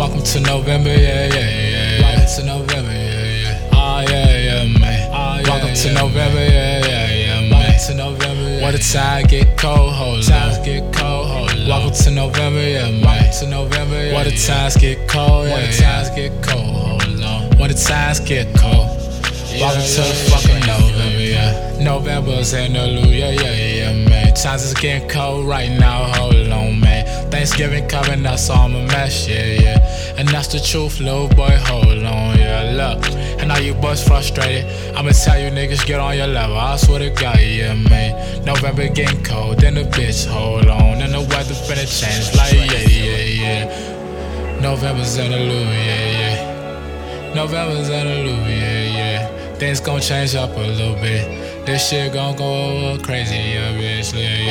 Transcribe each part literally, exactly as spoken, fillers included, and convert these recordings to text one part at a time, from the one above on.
Welcome to November, yeah, yeah, yeah. Welcome to November, yeah, yeah. Oh, yeah, yeah, man. Oh, yeah, welcome to yeah, November, man. yeah, yeah, yeah, man. Welcome to November, yeah. Where the time get cold, hold times on. get cold, hold on. Welcome to November, yeah, man. Welcome to November, yeah. Where the times get cold, yeah. Where the times get cold, hold on. Where the times get cold. Yeah, welcome yeah, to the yeah, fucking yeah, November, yeah. yeah. November's interlude, yeah, yeah, yeah, man. Times is getting cold right now, hold on, man. Thanksgiving coming up, so I'm a mess, yeah, yeah. And that's the truth, little boy, hold on, yeah, look. And now you boys frustrated, I'ma tell you niggas get on your level, I swear to God, yeah, man. November getting cold, then the bitch, hold on. And the weather finna change, like, yeah, yeah, yeah. November's interlude, yeah, yeah. November's interlude, yeah, yeah. Things gon' change up a little bit. This shit gon' go crazy, yeah, bitch, yeah,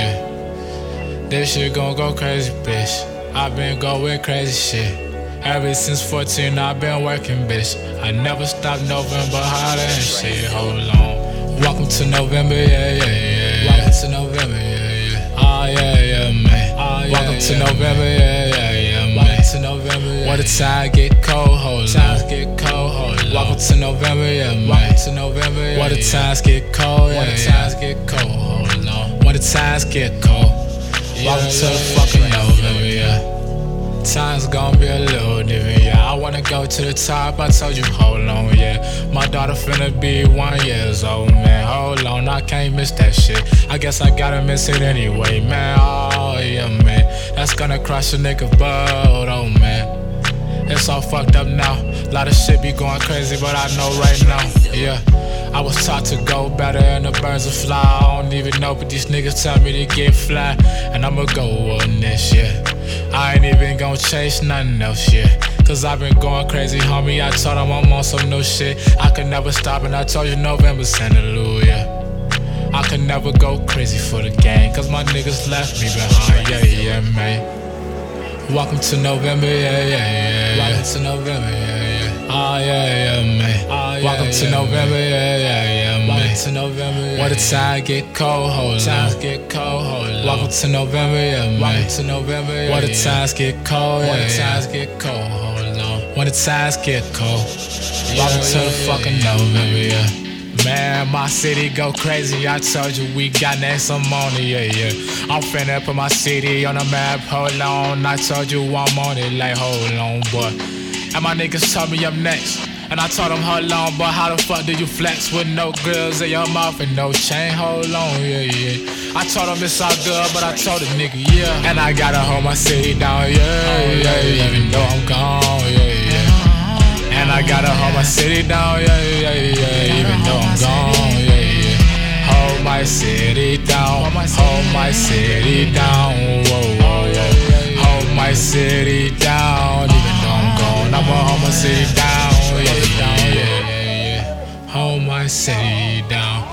yeah. This shit gon' go crazy, bitch. I been going crazy shit. Ever since fourteen, I been working, bitch. I never stopped November hotter and shit, hold on. Welcome to November, yeah, yeah, yeah. Welcome to November, yeah, yeah. Oh, yeah, yeah, man. Oh, yeah, welcome to yeah, November, yeah, yeah, yeah, man. Welcome to November, yeah. Where the time get cold, hold on. Times get cold, hold on. Welcome to November, yeah, man. Welcome to November, yeah. Where the times get cold, yeah. Where the times get cold, hold on. Where the times get cold. Welcome to the fucking November, yeah. Time's gonna be a little different, yeah. I wanna go to the top, I told you, hold on, yeah. My daughter finna be one years old, man. Hold on, I can't miss that shit. I guess I gotta miss it anyway, man. Oh, yeah, man. That's gonna crush a nigga boat, oh, man. It's all fucked up now. Lot of shit be going crazy, but I know right now, yeah. I was taught to go better and the birds will fly. I don't even know, but these niggas tell me to get fly. And I'ma go on this, yeah. I ain't even gon' chase nothing else, yeah. Cause I've been going crazy, homie. I told them I'm on some new shit. I could never stop, and I told you November's interlude, yeah. I could never go crazy for the gang, cause my niggas left me behind, yeah, yeah, man. Welcome to November, yeah, yeah, yeah. Welcome to November, yeah, yeah. Oh, yeah, yeah, man. Oh, yeah, welcome to yeah, November, yeah, yeah, yeah, man. Welcome to November, yeah. Where the time get cold, hold on. Times get cold, hold on. Welcome to November, yeah, man. Welcome to November, yeah. Where the times get cold, yeah. Where the times get cold, hold on. When the times get cold. Welcome to the fucking November, yeah. Man, my city go crazy, I told you we got next some money, yeah, yeah. I'm finna put my city on the map, hold on. I told you I'm on it, like, hold on, boy. And my niggas told me I'm next. And I told them, hold on, but how the fuck do you flex with no grills in your mouth and no chain? Hold on, yeah, yeah. I told them it's all good, but I told the nigga, yeah. And I gotta hold my city down, yeah, yeah, yeah. Even though I'm gone, yeah, yeah. And I gotta hold my city down, yeah, yeah, yeah. Even though I'm gone, yeah, yeah. Hold my city down, hold my city down, whoa, whoa, whoa. Hold my city down, even though I'm gone. I'ma hold my city down, yeah, yeah, yeah, yeah. Hold my city down.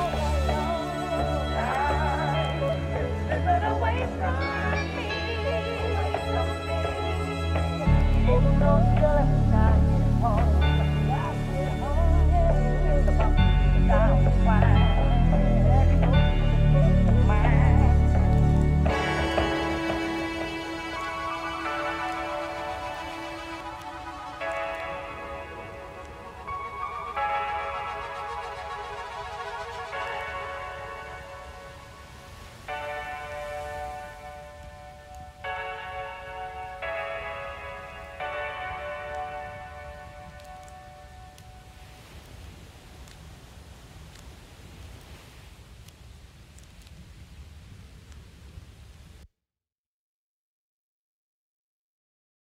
Away from me.